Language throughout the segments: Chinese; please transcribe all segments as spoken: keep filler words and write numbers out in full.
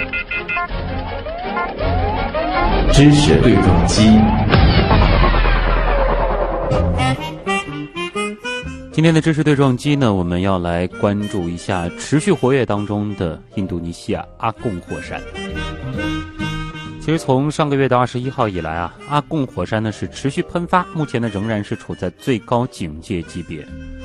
知识对撞机。今天的知识对撞机呢，我们要来关注一下持续活跃当中的印度尼西亚阿贡火山。其实从上个月的二十一号以来啊，阿贡火山呢是持续喷发，目前呢仍然是处在最高警戒级别。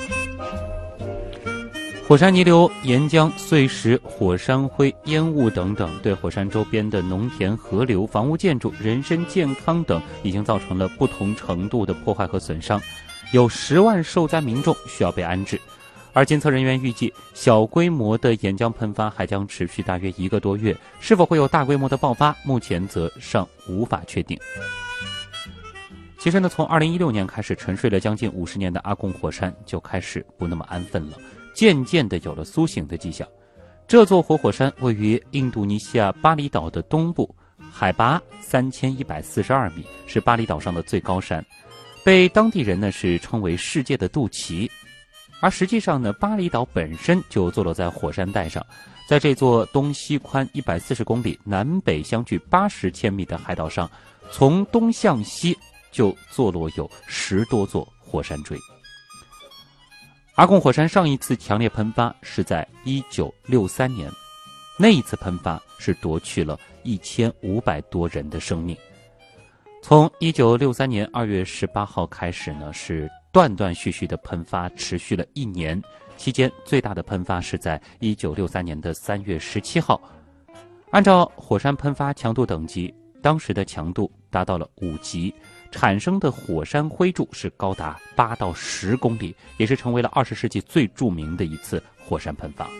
火山泥流、岩浆、碎石、火山灰、烟雾等等，对火山周边的农田、河流、房屋建筑、人身健康等已经造成了不同程度的破坏和损伤，有十万受灾民众需要被安置。而监测人员预计，小规模的岩浆喷发还将持续大约一个多月，是否会有大规模的爆发，目前则尚无法确定。其实呢，从二零一六年开始沉睡了将近五十年的阿贡火山就开始不那么安分了，渐渐地有了苏醒的迹象。这座活火山位于印度尼西亚巴厘岛的东部，海拔三千一百四十二米，是巴厘岛上的最高山，被当地人呢是称为世界的肚脐。而实际上呢，巴厘岛本身就坐落在火山带上，在这座东西宽一百四十公里、南北相距八十千米的海岛上，从东向西就坐落有十多座火山锥。阿贡火山上一次强烈喷发是在一九六三年，那一次喷发是夺去了一千五百多人的生命。从一九六三年二月十八号开始呢，是断断续续的喷发，持续了一年。期间最大的喷发是在一九六三年的三月十七号。按照火山喷发强度等级，当时的强度达到了五级，产生的火山灰柱是高达八到十公里，也是成为了二十世纪最著名的一次火山喷发。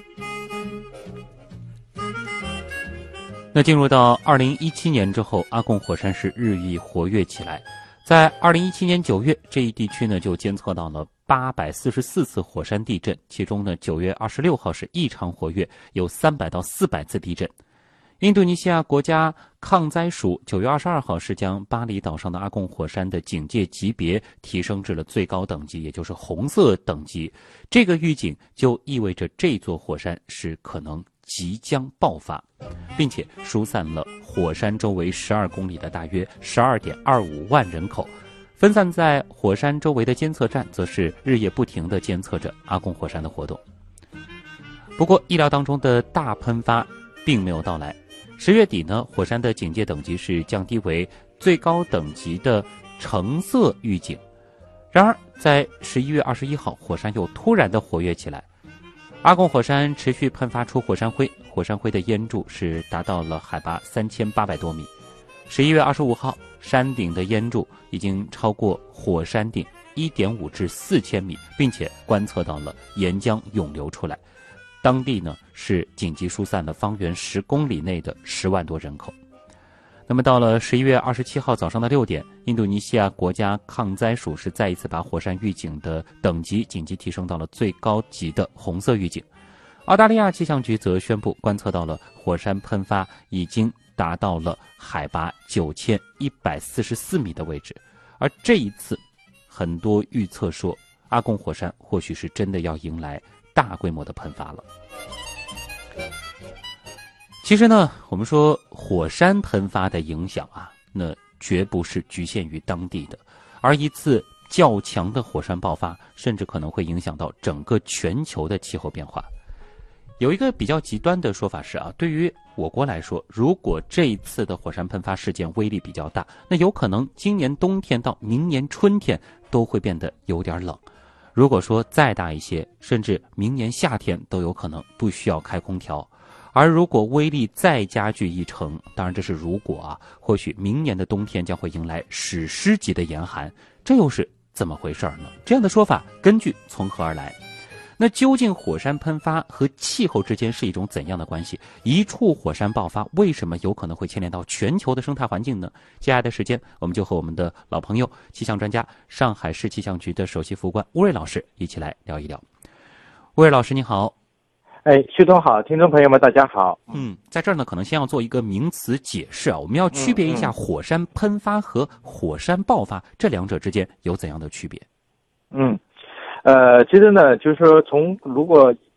那进入到二零一七年之后，阿贡火山是日益活跃起来。在二零一七年九月，这一地区呢就监测到了八百四十四次火山地震，其中呢九月二十六号是异常活跃，有三百到四百次地震。印度尼西亚国家抗灾署九月二十二号是将巴厘岛上的阿贡火山的警戒级别提升至了最高等级，也就是红色等级。这个预警就意味着这座火山是可能即将爆发，并且疏散了火山周围十二公里的大约十二点二五万人口。分散在火山周围的监测站则是日夜不停地监测着阿贡火山的活动。不过意料当中的大喷发并没有到来。十月底呢，火山的警戒等级是降低为最高等级的橙色预警。然而在十一月二十一号，火山又突然的活跃起来。阿贡火山持续喷发出火山灰，火山灰的烟柱是达到了海拔三千八百多米。十一月二十五号，山顶的烟柱已经超过火山顶一点五至四千米，并且观测到了岩浆涌流出来。当地呢是紧急疏散了方圆十公里内的十万多人口。那么到了十一月二十七号早上的六点，印度尼西亚国家抗灾署是再一次把火山预警的等级紧急提升到了最高级的红色预警。澳大利亚气象局则宣布观测到了火山喷发已经达到了海拔九千一百四十四米的位置。而这一次很多预测说，阿贡火山或许是真的要迎来大规模的喷发了。其实呢，我们说火山喷发的影响啊，那绝不是局限于当地的，而一次较强的火山爆发，甚至可能会影响到整个全球的气候变化。有一个比较极端的说法是啊，对于我国来说，如果这一次的火山喷发事件威力比较大，那有可能今年冬天到明年春天都会变得有点冷。如果说再大一些，甚至明年夏天都有可能不需要开空调。而如果威力再加剧一成，当然这是如果啊，或许明年的冬天将会迎来史诗级的严寒，这又是怎么回事呢？这样的说法根据从何而来？那究竟火山喷发和气候之间是一种怎样的关系？一处火山爆发为什么有可能会牵连到全球的生态环境呢？接下来的时间，我们就和我们的老朋友气象专家、上海市气象局的首席副官吴瑞老师一起来聊一聊。吴瑞老师你好。 哎，徐总好，听众朋友们大家好。 嗯，在这儿呢，可能先要做一个名词解释啊，我们要区别一下火山喷发和火山爆发，这两者之间有怎样的区别？ 嗯，呃，其实呢，就是说从如果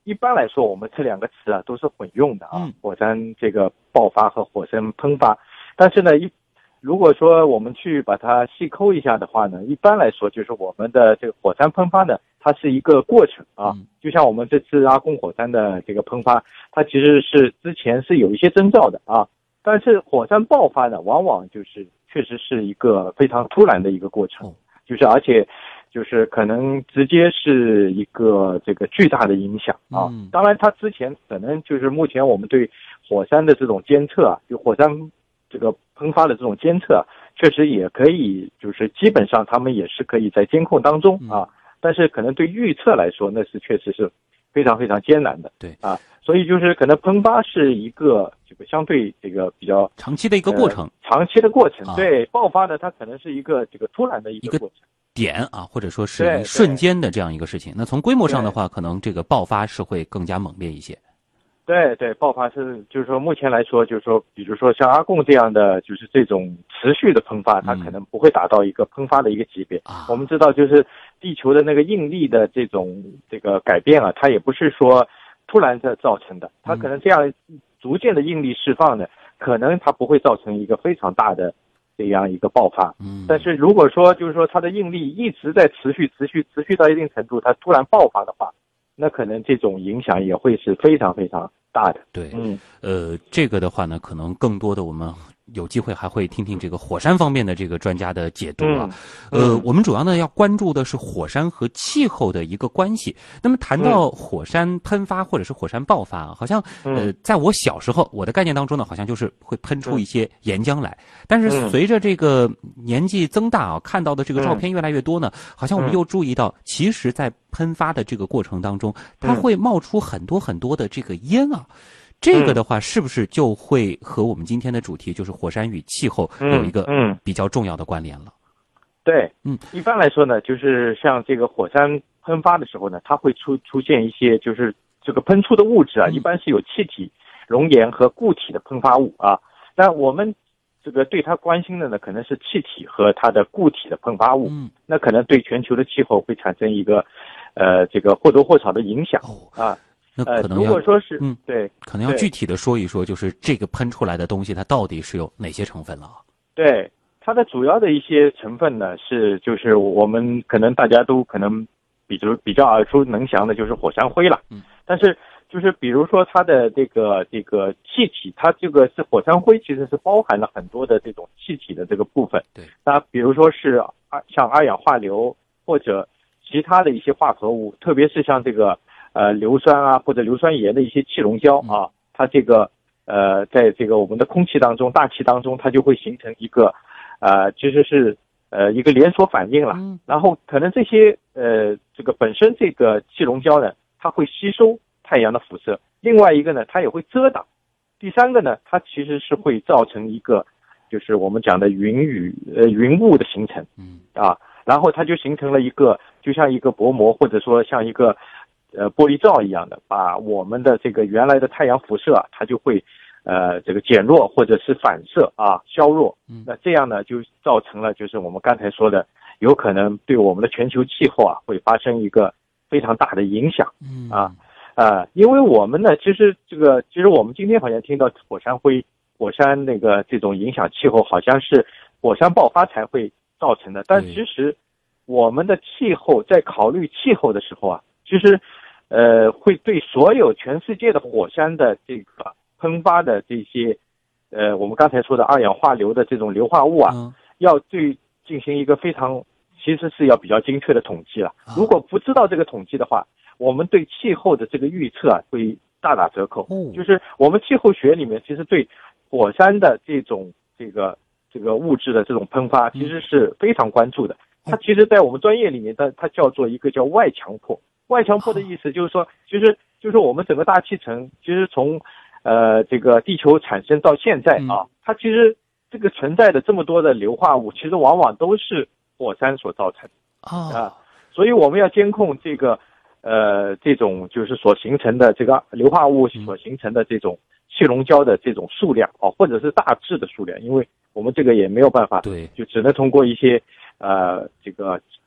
一般来说我们这两个词啊都是混用的啊， 嗯、 火山这个爆发和火山喷发。但是呢，一如果说我们去把它细抠一下的话呢，一般来说就是我们的这个火山喷发呢，它是一个过程啊， 嗯、 就像我们这次阿贡火山的这个喷发，它其实是之前是有一些征兆的啊，但是火山爆发呢，往往就是确实是一个非常突然的一个过程，就是而且就是可能直接是一个这个巨大的影响啊。 嗯、 当然，它之前可能就是目前我们对火山的这种监测啊，就火山这个喷发的这种监测啊，确实也可以，就是基本上他们也是可以在监控当中啊。嗯、但是可能对预测来说，那是确实是非常非常艰难的。 对啊，所以就是可能喷发是一个这个相对这个比较长期的一个过程， 呃、长期的过程。 啊、 对，爆发呢，它可能是一个这个突然的一个过程。 点啊，或者说是瞬间的这样一个事情。那从规模上的话，可能这个爆发是会更加猛烈一些。 对对，爆发是就是说目前来说，就是说，比如说像阿贡这样的，就是这种持续的喷发，它可能不会达到一个喷发的一个级别。 啊、 我们知道，就是地球的那个应力的这种这个改变啊，它也不是说突然的造成的，它可能这样逐渐的应力释放呢，可能它不会造成一个非常大的这样一个爆发。 嗯， 但是如果说就是说它的应力一直在持续、持续、持续到一定程度，它突然爆发的话，那可能这种影响也会是非常非常大的。 对， 嗯， 呃，这个的话呢，可能更多的我们有机会还会听听这个火山方面的这个专家的解读啊。 嗯、 呃，我们主要呢要关注的是火山和气候的一个关系。那么谈到火山喷发或者是火山爆发啊，好像呃，在我小时候我的概念当中呢，好像就是会喷出一些岩浆来。但是随着这个年纪增大啊，看到的这个照片越来越多呢，好像我们又注意到，其实在喷发的这个过程当中，它会冒出很多很多的这个烟啊。这个的话，是不是就会和我们今天的主题，就是火山与气候，有一个比较重要的关联了？ 对， 嗯， 一般来说呢，就是像这个火山喷发的时候呢，它会出出现一些就是这个喷出的物质啊，一般是有气体、熔岩和固体的喷发物啊。那我们这个对它关心的呢，可能是气体和它的固体的喷发物， 嗯， 那可能对全球的气候会产生一个呃这个或多或少的影响啊。 那可能呃，如果说是嗯对， 可能要具体的说一说，就是这个喷出来的东西，它到底是有哪些成分了？ 对，它的主要的一些成分呢，是就是我们可能大家都可能比如比较耳熟能详的，就是火山灰了。 嗯， 但是就是比如说它的这个这个气体，它这个是火山灰，其实是包含了很多的这种气体的这个部分。 对， 那比如说是二像二氧化硫或者其他的一些化合物，特别是像这个。呃，硫酸啊，或者硫酸盐的一些气溶胶啊，它这个呃，在这个我们的空气当中、大气当中，它就会形成一个呃，其实是呃一个连锁反应了。 嗯、 然后可能这些呃这个本身这个气溶胶呢，它会吸收太阳的辐射；另外一个呢，它也会遮挡；第三个呢，它其实是会造成一个就是我们讲的云雨呃云雾的形成。 嗯啊，然后它就形成了一个就像一个薄膜，或者说像一个。呃，玻璃罩一样的，把我们的这个原来的太阳辐射啊，它就会，呃，这个减弱或者是反射啊，削弱。 嗯， 那这样呢，就造成了就是我们刚才说的，有可能对我们的全球气候啊，会发生一个非常大的影响。 嗯啊，呃，因为我们呢，其实这个，其实我们今天好像听到火山灰、火山那个这种影响气候，好像是火山爆发才会造成的，但其实我们的气候在考虑气候的时候啊，其实。呃，会对所有全世界的火山的这个喷发的这些，呃，我们刚才说的二氧化硫的这种硫化物啊， 嗯、 要对进行一个非常，其实是要比较精确的统计了。 啊、 如果不知道这个统计的话，我们对气候的这个预测啊，会大打折扣。 哦、 就是我们气候学里面，其实对火山的这种这个这个物质的这种喷发，其实是非常关注的。它其实，在我们专业里面，它它叫做一个叫外强迫。外强迫的意思就是说，其实就是我们整个大气层，其实从呃这个地球产生到现在啊，它其实这个存在的这么多的硫化物，其实往往都是火山所造成的啊。所以我们要监控这个呃这种就是所形成的这个硫化物所形成的这种气溶胶的这种数量啊，或者是大致的数量，因为我们这个也没有办法， 对， 就只能通过一些呃这个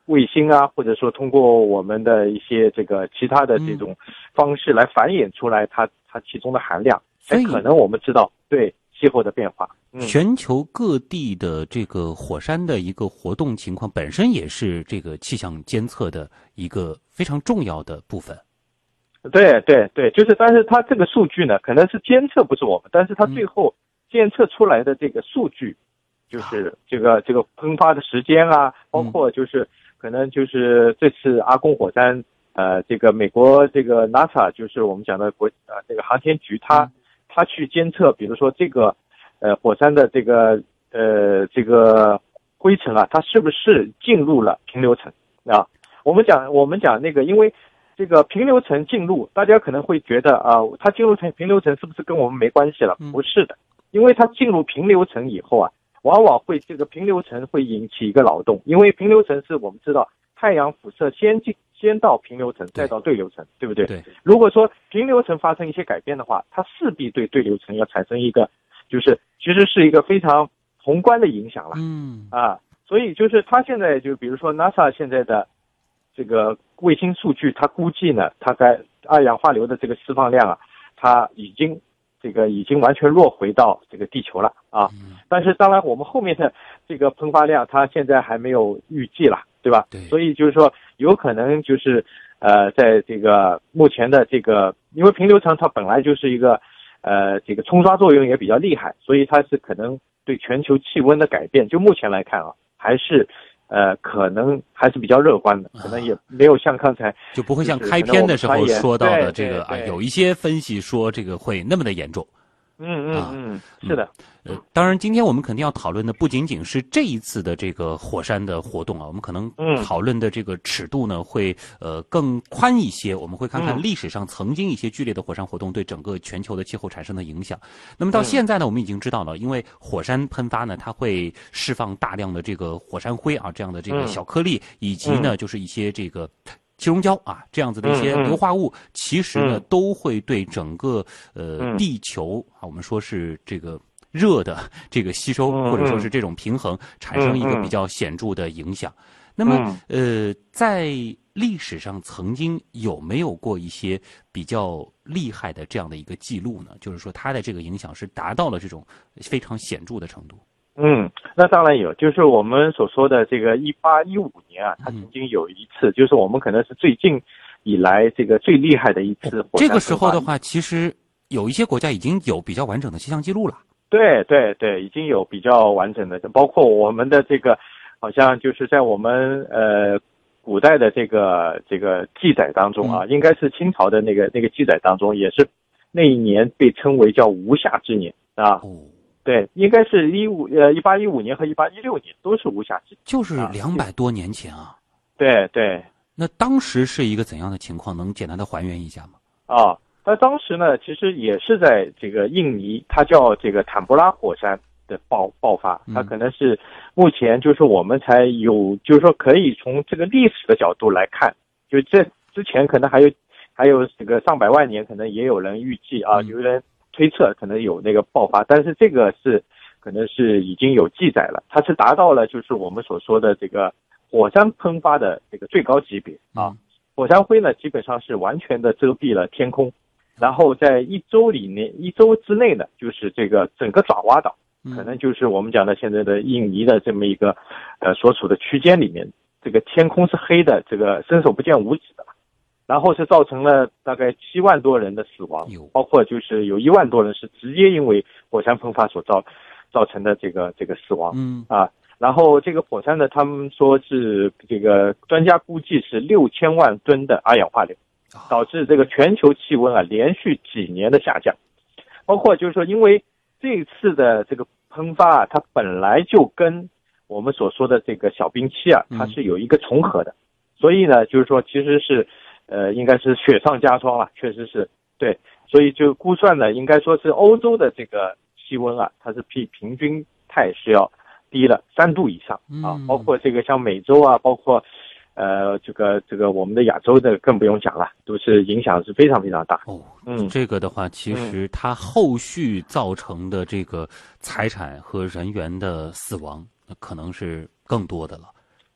卫星啊，或者说通过我们的一些这个其他的这种方式来繁衍出来它它其中的含量，才可能我们知道对气候的变化。 嗯、全球各地的这个火山的一个活动情况本身也是这个气象监测的一个非常重要的部分。 对对对，就是但是它这个数据呢，可能是监测不是我们，但是它最后监测出来的这个数据，就是这个这个喷发的时间啊，包括就是可能就是这次阿贡火山，呃，这个美国这个 NASA 就是我们讲的国呃这个航天局，它它去监测，比如说这个呃火山的这个呃这个灰尘啊，它是不是进入了平流层啊？我们讲我们讲那个，因为这个平流层进入，大家可能会觉得啊，它进入平流层是不是跟我们没关系了？不是的，因为它进入平流层以后啊，往往会这个平流层会引起一个扰动，因为平流层是我们知道太阳辐射先进先到平流层，再到对流层，对不对？ 对。 如果说平流层发生一些改变的话，它势必对对流层要产生一个，就是其实是一个非常宏观的影响了。 嗯啊，所以就是它现在就比如说 NASA 现在的这个卫星数据，它估计呢，它在二氧化硫的这个释放量啊，它已经这个已经完全落回到这个地球了啊。但是当然，我们后面的这个喷发量，它现在还没有预计了，对吧？ 对。 所以就是说，有可能就是呃，在这个目前的这个，因为平流层它本来就是一个呃这个冲刷作用也比较厉害，所以它是可能对全球气温的改变，就目前来看啊，还是。呃，可能还是比较乐观的，可能也没有像刚才就不会像开篇的时候说到的这个啊，有一些分析说这个会那么的严重。 嗯嗯嗯，是的。 呃，当然，今天我们肯定要讨论的不仅仅是这一次的这个火山的活动啊，我们可能讨论的这个尺度呢会呃更宽一些。我们会看看历史上曾经一些剧烈的火山活动对整个全球的气候产生的影响。那么到现在呢，我们已经知道了，因为火山喷发呢，它会释放大量的这个火山灰啊，这样的这个小颗粒，以及呢就是一些这个气溶胶啊，这样子的一些硫化物，其实呢都会对整个呃地球啊，我们说是这个热的这个吸收，或者说是这种平衡，产生一个比较显著的影响。那么呃，在历史上曾经有没有过一些比较厉害的这样的一个记录呢？就是说它的这个影响是达到了这种非常显著的程度。 嗯，那当然有，就是我们所说的这个一八一五年啊，它曾经有一次，嗯、就是我们可能是最近以来这个最厉害的一次火山喷发。 这个时候的话，其实有一些国家已经有比较完整的气象记录了。 对对对，已经有比较完整的，包括我们的这个，好像就是在我们呃古代的这个这个记载当中啊，嗯、应该是清朝的那个那个记载当中，也是那一年被称为叫无暇之年啊。哦对，应该是一五呃一八一五年和一八一六年都是无暇之年， 就是两百多年前啊。 对对。 那当时是一个怎样的情况？能简单的还原一下吗？ 啊，那当时呢，其实也是在这个印尼，它叫这个坦布拉火山的爆爆发，它可能是目前就是我们才有，就是说可以从这个历史的角度来看，就这之前可能还有还有这个上百万年，可能也有人预计啊，有人推测可能有那个爆发，但是这个是可能是已经有记载了，它是达到了就是我们所说的这个火山喷发的这个最高级别啊。火山灰呢基本上是完全的遮蔽了天空，然后在一周里面一周之内呢，就是这个整个爪哇岛，可能就是我们讲的现在的印尼的这么一个呃所处的区间里面，这个天空是黑的，这个伸手不见五指的。然后是造成了大概七万多人的死亡，包括就是有一万多人是直接因为火山喷发所造造成的这个这个死亡。嗯啊，然后这个火山呢，他们说是这个专家估计是六千万吨的二氧化硫，导致这个全球气温啊连续几年的下降。包括就是说，因为这一次的这个喷发啊，它本来就跟我们所说的这个小冰期啊，它是有一个重合的，所以呢，就是说其实是。呃，应该是雪上加霜了，确实是对，所以就估算呢，应该说是欧洲的这个气温啊，它是比平均态是要低了三度以上啊，包括这个像美洲啊，包括呃这个这个我们的亚洲的更不用讲了，都是影响是非常非常大。 哦，嗯，这个的话，其实它后续造成的这个财产和人员的死亡，可能是更多的了。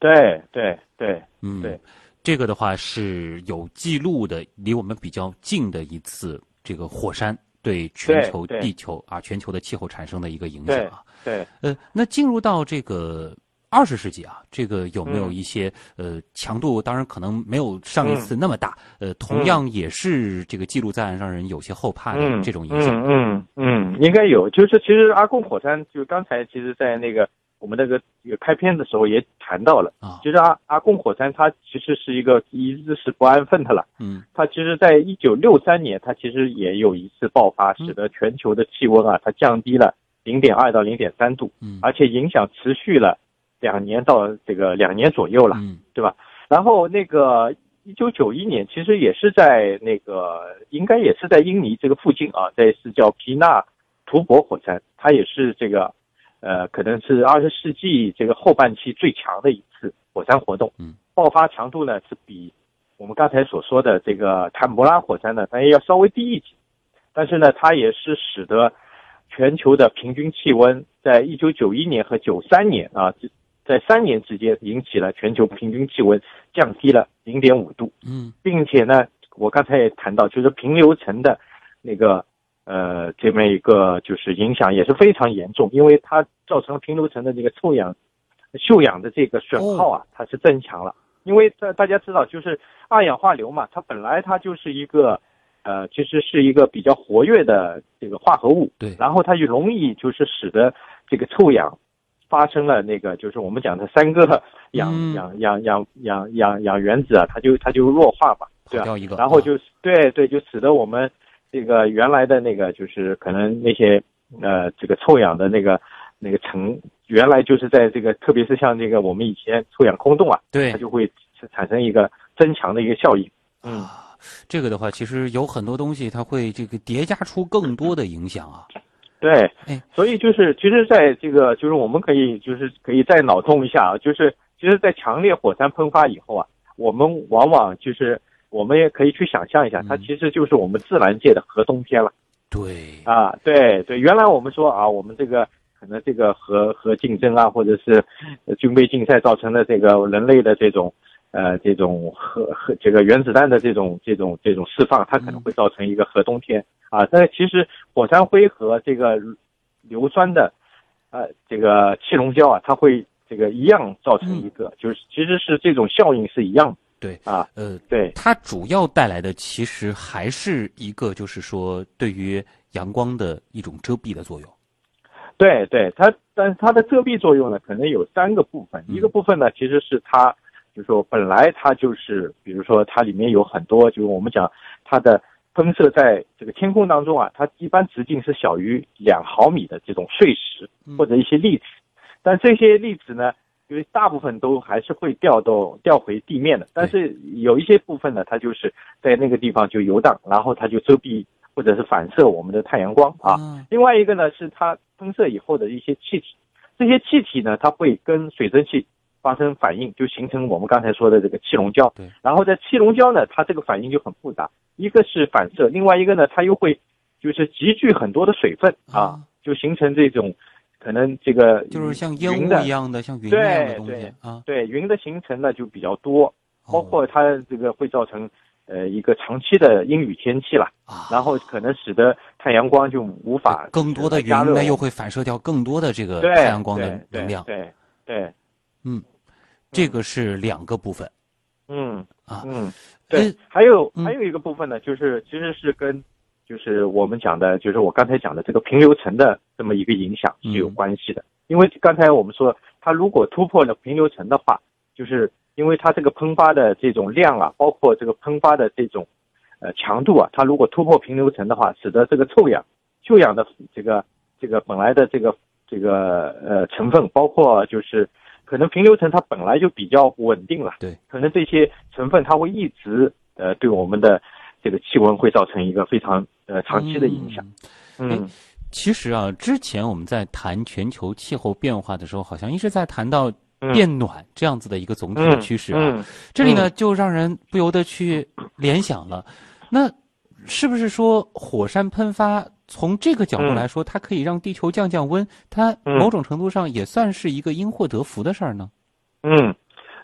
对对对， 嗯， 对， 这个的话是有记录的，离我们比较近的一次这个火山对全球地球啊全球的气候产生的一个影响啊。 对，对呃，那进入到这个二十世纪啊，这个有没有一些、嗯、呃强度？当然可能没有上一次那么大，嗯、呃，同样也是这个记录在案，让人有些后怕的这种影响。 嗯嗯 嗯, 嗯，应该有。就是其实阿贡火山，就刚才其实在那个我们那个开篇的时候也谈到了啊，其实阿阿贡火山它其实是一个一日是不安分的了。嗯，它其实在一九六三年，它其实也有一次爆发，使得全球的气温啊，它降低了零点二到零点三度，嗯，而且影响持续了两年到这个两年左右了，嗯，对吧？然后那个一九九一年，其实也是在那个应该也是在印尼这个附近啊，在是叫皮纳图博火山，它也是这个呃可能是二十世纪这个后半期最强的一次火山活动，嗯，爆发强度呢是比我们刚才所说的这个坎博拉火山呢，它也要稍微低一级，但是呢，它也是使得全球的平均气温在一九九一年和九三年啊，在三年之间引起了全球平均气温降低了零点五度。嗯，并且呢，我刚才也谈到，就是平流层的那个呃这么一个就是影响也是非常严重，因为它造成平流层的这个臭氧、臭氧的这个损耗啊，它是增强了。因为大家知道，就是二氧化硫嘛，它本来它就是一个。呃，其实是一个比较活跃的这个化合物，对，然后它就容易就是使得这个臭氧发生了那个就是我们讲的三个氧、嗯、氧氧氧氧氧氧原子啊，它就它就弱化吧，对吧？然后就、啊、对对，就使得我们这个原来的那个就是可能那些呃这个臭氧的那个那个层，原来就是在这个特别是像这个我们以前臭氧空洞啊，对，它就会产生一个增强的一个效应，嗯。啊这个的话，其实有很多东西，它会这个叠加出更多的影响啊。 对，所以就是其实在这个就是我们可以就是可以再脑洞一下啊，就是其实，在强烈火山喷发以后啊，我们往往就是我们也可以去想象一下，它其实就是我们自然界的核冬天了。 对啊，对对，原来我们说啊，我们这个可能这个核核竞争啊，或者是军备竞赛造成的这个人类的这种。呃，这种核核这个原子弹的这种这种这种释放，它可能会造成一个核冬天啊。但是其实火山灰和这个硫酸的呃这个气溶胶啊，它会这个一样造成一个，嗯、就是其实是这种效应是一样的。 对啊， 呃， 对， 它主要带来的其实还是一个，就是说对于阳光的一种遮蔽的作用。 对对，它但是它的遮蔽作用呢，可能有三个部分，嗯、一个部分呢其实是它。就是说，本来它就是，比如说它里面有很多，就是我们讲它的喷射在这个天空当中啊，它一般直径是小于两毫米的这种碎石或者一些粒子，但这些粒子呢，因为大部分都还是会掉到掉回地面的，但是有一些部分呢，它就是在那个地方就游荡，然后它就遮蔽或者是反射我们的太阳光啊。另外一个呢，是它喷射以后的一些气体，这些气体呢，它会跟水蒸气发生反应，就形成我们刚才说的这个气溶胶。对，然后在气溶胶呢，它这个反应就很复杂，一个是反射，另外一个呢，它又会就是集聚很多的水分啊，啊就形成这种可能这个就是像烟雾一样的，像云一样的东西对对啊。 对，云的形成呢就比较多，包括它这个会造成呃一个长期的阴雨天气了，啊、然后可能使得太阳光就无法更多的云呢又会反射掉更多的这个太阳光的能量。 对 对, 对, 对， 嗯。这个是两个部分， 嗯啊嗯，对，还有还有一个部分呢，就是其实是跟就是我们讲的，就是我刚才讲的这个平流层的这么一个影响是有关系的。因为刚才我们说，它如果突破了平流层的话，就是因为它这个喷发的这种量啊，包括这个喷发的这种呃强度啊，它如果突破平流层的话，使得这个臭氧、臭氧的这个这个本来的这个这个呃成分，包括就是。可能平流层它本来就比较稳定了，对，可能这些成分它会一直呃对我们的这个气温会造成一个非常呃长期的影响。 嗯，嗯其实啊，之前我们在谈全球气候变化的时候，好像一直在谈到变暖这样子的一个总体的趋势啊。嗯嗯、这里呢，就让人不由得去联想了，那是不是说火山喷发？从这个角度来说，它可以让地球降降温，它某种程度上也算是一个因祸得福的事儿呢。 嗯，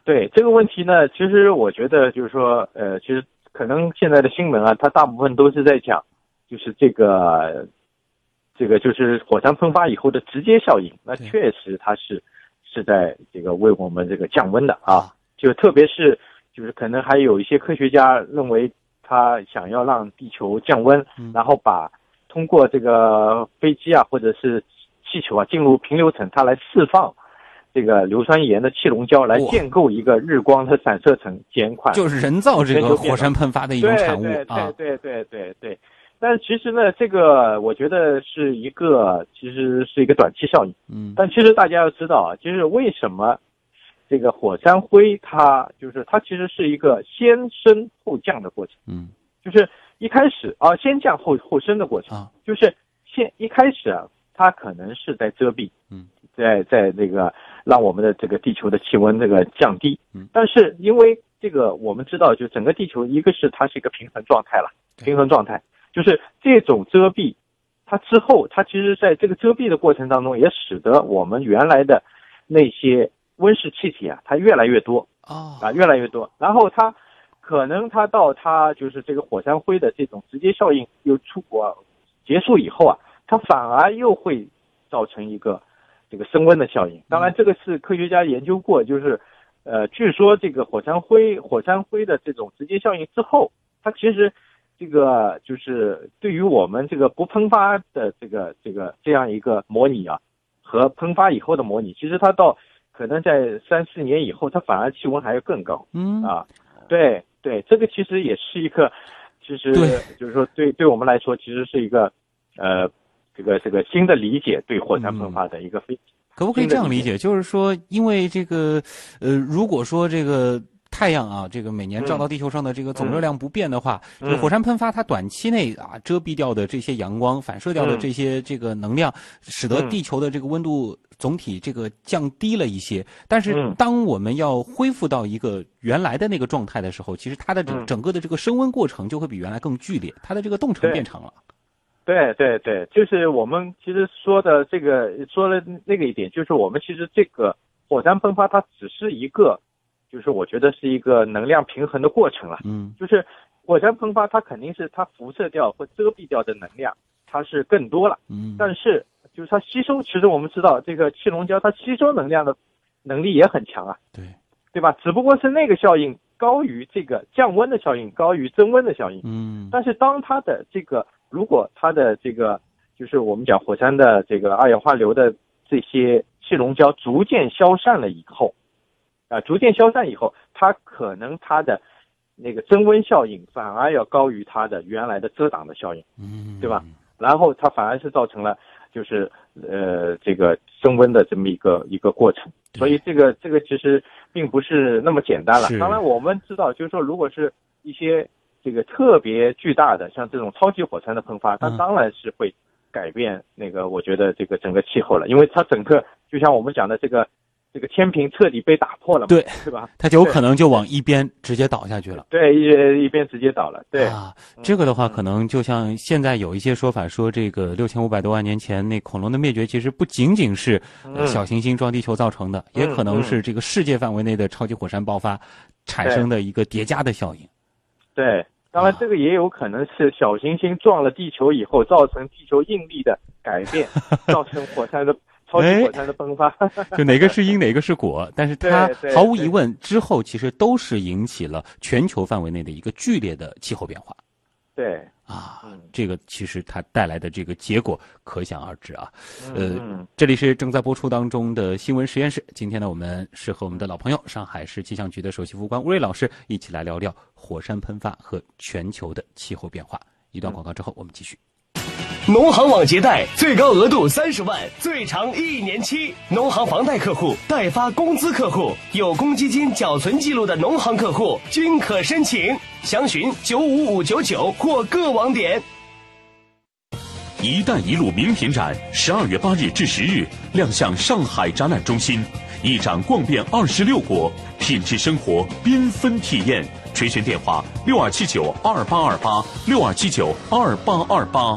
对这个问题呢，其实我觉得就是说，呃，其实可能现在的新闻啊，它大部分都是在讲，就是这个，这个就是火山喷发以后的直接效应。那确实它是是在这个为我们这个降温的啊，就特别是就是可能还有一些科学家认为，他想要让地球降温， 嗯、 然后把通过这个飞机啊或者是气球啊进入平流层，它来释放这个硫酸盐的气溶胶，来建构一个日光的散射层，减缓就是人造这个火山喷发的一种产物啊。 对对对对对对。但其实呢，这个我觉得是一个，其实是一个短期效应。 嗯。 但其实大家要知道啊，就是为什么这个火山灰它就是它其实是一个先升后降的过程。 嗯。 就是一开始啊，先降后后升的过程。 啊。 就是先一开始啊，它可能是在遮蔽。 嗯。 在在这个让我们的这个地球的气温这个降低。 嗯。 但是因为这个我们知道，就整个地球一个是它是一个平衡状态了，平衡状态。就是这种遮蔽，它之后，它其实在这个遮蔽的过程当中，也使得我们原来的那些温室气体啊，它越来越多啊， 啊，越来越多。然后它可能它到它就是这个火山灰的这种直接效应又出国结束以后啊，它反而又会造成一个这个升温的效应。当然，这个是科学家研究过，就是呃，据说这个火山灰火山灰的这种直接效应之后，它其实。这个就是对于我们这个不喷发的这个这个这样一个模拟啊，和喷发以后的模拟，其实它到可能在三四年以后，它反而气温还要更高。 嗯啊，对对，这个其实也是一个，其实就是说对对我们来说，其实是一个呃这个这个新的理解对火山喷发的一个非。 嗯、可不可以这样理解？就是说，因为这个呃，如果说这个。太阳啊，这个每年照到地球上的这个总热量不变的话， 嗯、 这个火山喷发它短期内啊遮蔽掉的这些阳光、反射掉的这些这个能量，嗯、使得地球的这个温度总体这个降低了一些。但是当我们要恢复到一个原来的那个状态的时候，其实它的整整个的这个升温过程就会比原来更剧烈，它的这个动程变长了。 对对对，就是我们其实说的这个说了那个一点，就是我们其实这个火山喷发它只是一个。就是我觉得是一个能量平衡的过程了， 嗯， 就是火山喷发它肯定是它辐射掉或遮蔽掉的能量，它是更多了， 嗯， 但是就是它吸收，其实我们知道这个气溶胶它吸收能量的能力也很强啊， 对， 对吧？只不过是那个效应高于这个降温的效应，高于增温的效应， 嗯， 但是当它的这个如果它的这个就是我们讲火山的这个二氧化硫的这些气溶胶逐渐消散了以后。啊，逐渐消散以后，它可能它的那个增温效应反而要高于它的原来的遮挡的效应， 嗯， 对吧？然后它反而是造成了就是呃这个升温的这么一个一个过程，所以这个这个其实并不是那么简单了。当然我们知道，就是说如果是一些这个特别巨大的像这种超级火山的喷发，它当然是会改变那个我觉得这个整个气候了，因为它整个就像我们讲的这个。这个天平彻底被打破了嘛， 对， 对吧？ 它就有可能就往一边直接倒下去了。 对，一一边直接倒了。对啊，这个的话，可能就像现在有一些说法说，这个六千五百多万年前那恐龙的灭绝，其实不仅仅是、呃、小行星撞地球造成的， 嗯、 也可能是这个世界范围内的超级火山爆发产生的一个叠加的效应。 对，当然这个也有可能是小行星撞了地球以后，造成地球应力的改变，造成火山的。超级火山的喷发， 就哪个是因哪个是果，但是它毫无疑问之后其实都是引起了全球范围内的一个剧烈的气候变化。 对啊、 嗯， 这个其实它带来的这个结果可想而知啊。 嗯、 呃，这里是正在播出当中的新闻实验室。今天呢，我们是和我们的老朋友上海市气象局的首席副官吴瑞老师一起来聊聊火山喷发和全球的气候变化。一段广告之后，我们继续。 农行网结贷最高额度三十万，最长一年期。农行房贷客户、代发工资客户、有公积金缴存记录的农行客户均可申请。详询九五五九九或各网点。 一带一路名品展十二月八日至十日亮相上海展览中心，一展逛遍二十六国，品质生活缤纷体验。垂询电话六二七九二八二八六二七九二八二八。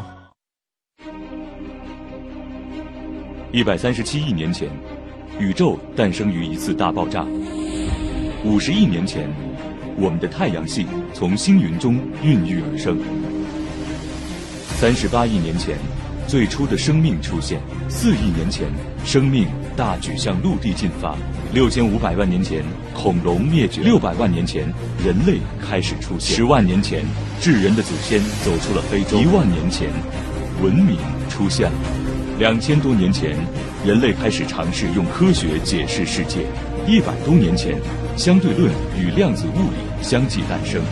一百三十七亿年前，宇宙诞生于一次大爆炸。 五十亿年前，我们的太阳系从星云中孕育而生。三十八亿年前，最初的生命出现。四亿年前，生命大举向陆地进发。六千五百万年前，恐龙灭绝。六百万年前，人类开始出现。十万年前，智人的祖先走出了非洲。一万年前，文明出现了。两千多年前，人类开始尝试用科学解释世界。一百多年前，相对论与量子物理相继诞生。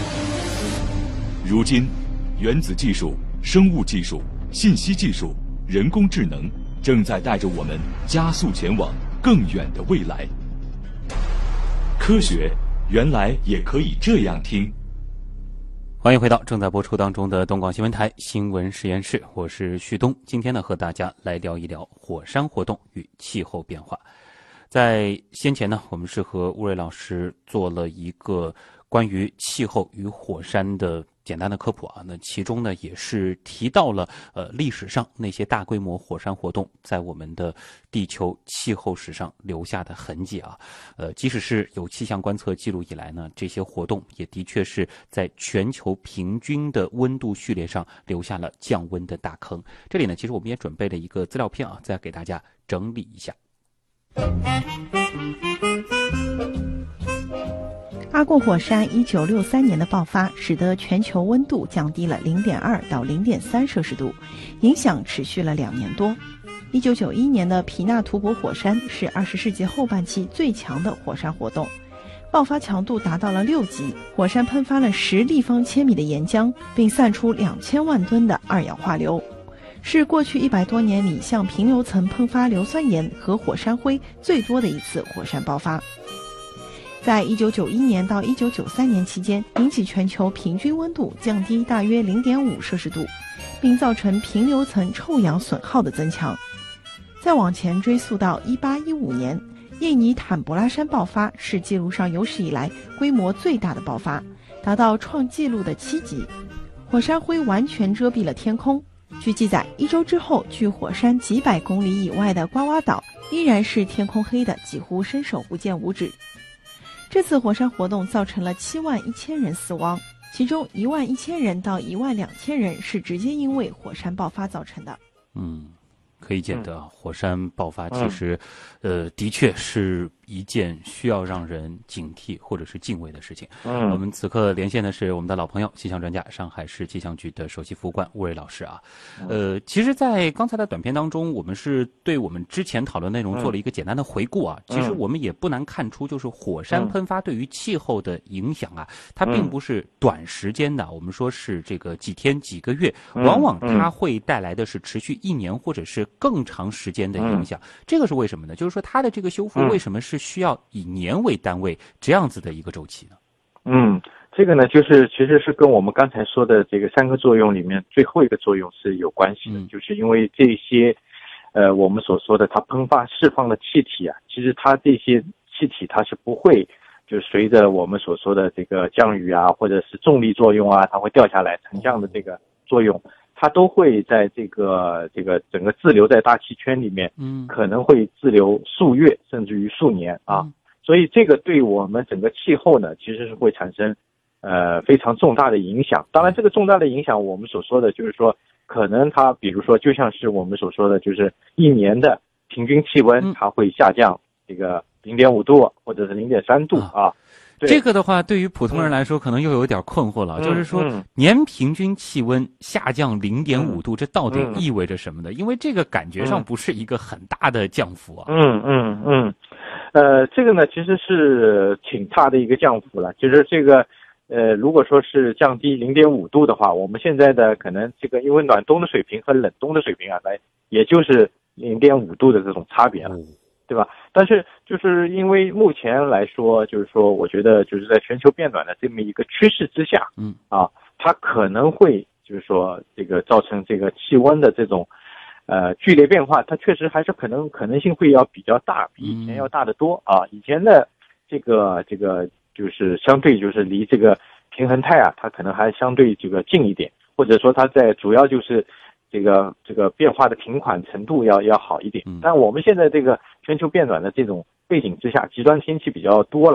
如今，原子技术、生物技术、信息技术、人工智能正在带着我们加速前往更远的未来。科学原来也可以这样听。 欢迎回到正在播出当中的东广新闻台新闻实验室，我是旭东。今天呢，和大家来聊一聊火山活动与气候变化。在先前呢，我们是和乌瑞老师做了一个关于气候与火山的简单的科普啊，那其中呢也是提到了呃历史上那些大规模火山活动在我们的地球气候史上留下的痕迹啊，呃即使是有气象观测记录以来呢，这些活动也的确是在全球平均的温度序列上留下了降温的大坑。这里呢，其实我们也准备了一个资料片啊，再给大家整理一下。 阿贡火山一九六三年的爆发，使得全球温度降低了 零点二 到 零点三 摄氏度，影响持续了两年多。一九九一年的皮纳图博火山是二十世纪后半期最强的火山活动，爆发强度达到了六级，火山喷发了十立方千米的岩浆，并散出两千万吨的二氧化硫，是过去一百多年里向平流层喷发硫酸盐和火山灰最多的一次火山爆发。在一九九一年到一九九三年期间，引起全球平均温度降低大约 零点五 摄氏度，并造成平流层臭氧损耗的增强。再往前追溯到一八一五年，印尼坦博拉山爆发是记录上有史以来规模最大的爆发，达到创纪录的七级，火山灰完全遮蔽了天空。据记载，一周之后，距火山几百公里以外的瓜洼岛依然是天空黑的，几乎伸手不见五指。这次火山活动造成了七万一千人死亡，其中一万一千人到一万两千人是直接因为火山爆发造成的。 嗯，可以见得火山爆发其实，嗯、呃，的确是一件需要让人警惕或者是敬畏的事情。嗯，我们此刻连线的是我们的老朋友，气象专家、上海市气象局的首席服务官乌瑞老师啊。呃，其实，在刚才的短片当中，我们是对我们之前讨论内容做了一个简单的回顾啊。嗯、其实我们也不难看出，就是火山喷发对于气候的影响啊，它并不是短时间的，我们说是这个几天、几个月，往往它会带来的是持续一年或者是更长时间的影响。这个是为什么呢？就是说它的这个修复为什么是需要以年为单位这样子的一个周期呢？ 嗯，这个呢，就是其实是跟我们刚才说的这个三个作用里面最后一个作用是有关系的，嗯、就是因为这些，呃，我们所说的它喷发释放的气体啊，其实它这些气体它是不会就随着我们所说的这个降雨啊，或者是重力作用啊，它会掉下来沉降的这个作用。它都会在这个这个整个滞留在大气圈里面，嗯，可能会滞留数月甚至于数年啊，嗯、所以这个对我们整个气候呢，其实是会产生呃非常重大的影响。当然，这个重大的影响，我们所说的就是说，可能它比如说就像是我们所说的，就是一年的平均气温它会下降这个零点五度或者是零点三度啊。啊这个的话，对于普通人来说，可能又有点困惑了。嗯、就是说，年平均气温下降 零点五度，这到底意味着什么呢？因为这个感觉上不是一个很大的降幅啊。 嗯嗯嗯，呃，这个呢其实是挺大的一个降幅了。就是这个，呃，如果说是降低 零点五度的话，我们现在的可能这个因为暖冬的水平和冷冬的水平啊，来也就是 零点五度的这种差别了。嗯对吧？但是就是因为目前来说，就是说，我觉得就是在全球变暖的这么一个趋势之下，嗯啊，它可能会就是说这个造成这个气温的这种呃剧烈变化，它确实还是可能可能性会要比较大，比以前要大得多啊。以前的这个这个就是相对就是离这个平衡态啊，它可能还相对这个近一点，或者说它在主要就是这个这个变化的平缓程度要要好一点。但我们现在这个全球变暖的这种背景之下，极端天气比较多了，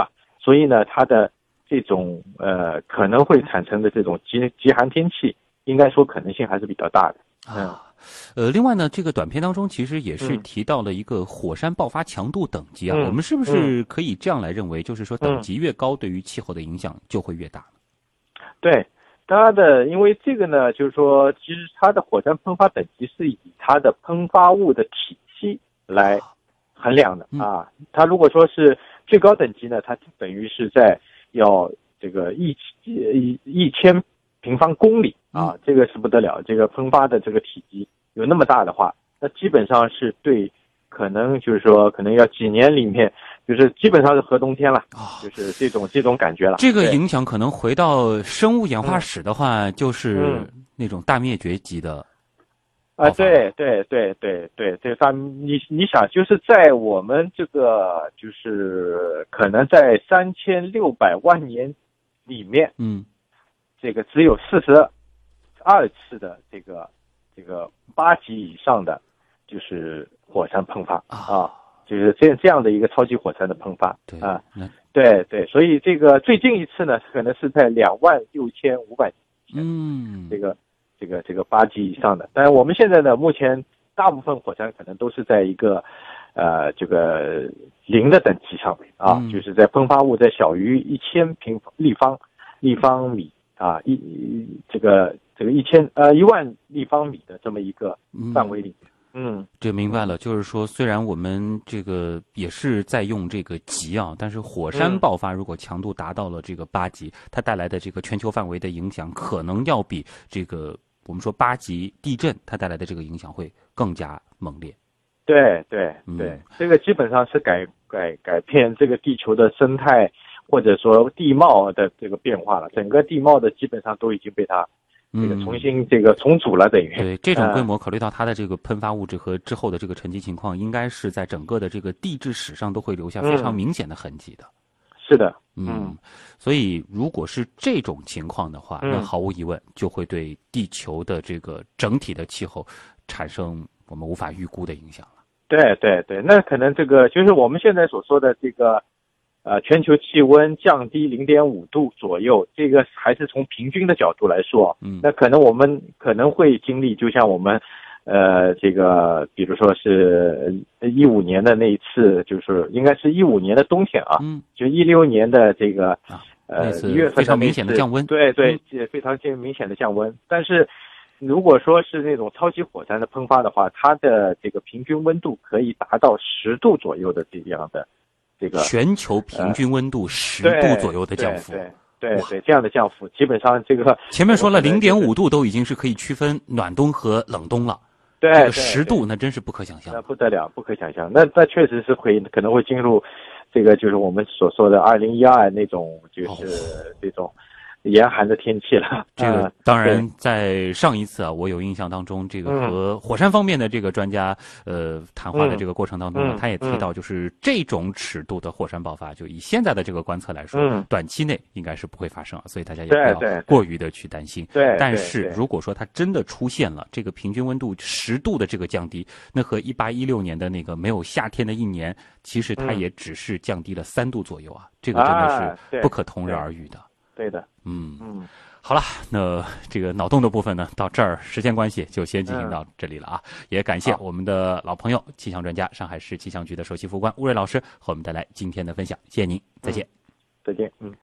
所以呢，它的这种呃可能会产生的这种极极寒天气，应该说可能性还是比较大的。嗯。 啊呃，另外呢，这个短片当中其实也是嗯提到了一个火山爆发强度等级啊， 嗯我们是不是可以这样来认为，就是说等级越高，对于气候的影响就会越大？ 对，它的因为这个呢，就是说，其实它的火山喷发等级是以它的喷发物的体积来衡量的啊。它如果说是最高等级呢，它等于是在要这个一一一千平方公里啊，这个是不得了，这个喷发的这个体积有那么大的话，那基本上是对，可能就是说，可能要几年里面，就是基本上是核冬天了，就是这种这种感觉了。 这个影响可能回到生物演化史的话，就是那种大灭绝级的。 啊，对对对对对，这个你你想，就是在我们这个就是可能在三千六百万年里面， 嗯， 这个只有四十二次的这个这个八级以上的就是火山喷发啊，就是这这样的一个超级火山的喷发啊，对对，所以这个最近一次呢，可能是在两万六千五百年， 嗯， 这个。这个这个八级以上的，但是我们现在呢，目前大部分火山可能都是在一个，呃，这个零的等级上面啊， 嗯、 就是在喷发物在小于一千平立方立方米啊，一这个这个一千呃一万立方米的这么一个范围里面。嗯， 嗯这明白了，就是说，虽然我们这个也是在用这个级啊，但是火山爆发如果强度达到了这个八级，它带来的这个全球范围的影响，可能要比这个。我们说八级地震它带来的这个影响会更加猛烈。 对对对、嗯，这个基本上是改改改变这个地球的生态或者说地貌的这个变化了，整个地貌的基本上都已经被它这个重新这个重组了，等于、 嗯。对这种规模，考虑到它的这个喷发物质和之后的这个沉积情况，应该是在整个的这个地质史上都会留下非常明显的痕迹的。 嗯是的， 嗯，所以如果是这种情况的话，嗯、那毫无疑问就会对地球的这个整体的气候产生我们无法预估的影响了。 对对对，那可能这个就是我们现在所说的这个，呃，全球气温降低零点五度左右，这个还是从平均的角度来说， 嗯， 那可能我们可能会经历，就像我们。呃，这个比如说是一五年的那一次，就是应该是一五年的冬天啊， 嗯， 就一六年的这个、 啊、 呃一月份非常明显的降温， 对对，嗯、非常明显的降温。但是如果说是那种超级火山的喷发的话，它的这个平均温度可以达到十度左右的这样的这个全球平均温度十度左右的降幅。 呃、对对 对, 对，这样的降幅基本上这个前面说了零点五度都已经是可以区分暖冬和冷冬了。 对， 这个十度那真是不可想象， 那不得了，不可想象。那那确实是会可能会进入这个就是我们所说的二零一二那种就是这种严寒的天气了。 这个当然在上一次啊，我有印象当中，这个和火山方面的这个专家呃谈话的这个过程当中呢，他也提到，就是这种尺度的火山爆发，就以现在的这个观测来说，短期内应该是不会发生啊，所以大家也不要过于的去担心。 对， 但是如果说它真的出现了这个平均温度十度的这个降低，那和一八一六年的那个没有夏天的一年，其实它也只是降低了三度左右啊，这个真的是不可同日而语的。 对的， 嗯嗯， 好了，那这个脑洞的部分呢，到这儿时间关系就先进行到这里了啊。嗯、也感谢我们的老朋友气象专家、上海市气象局的首席副官吴瑞老师和我们带来今天的分享，谢谢您，再见， 嗯、再见，嗯。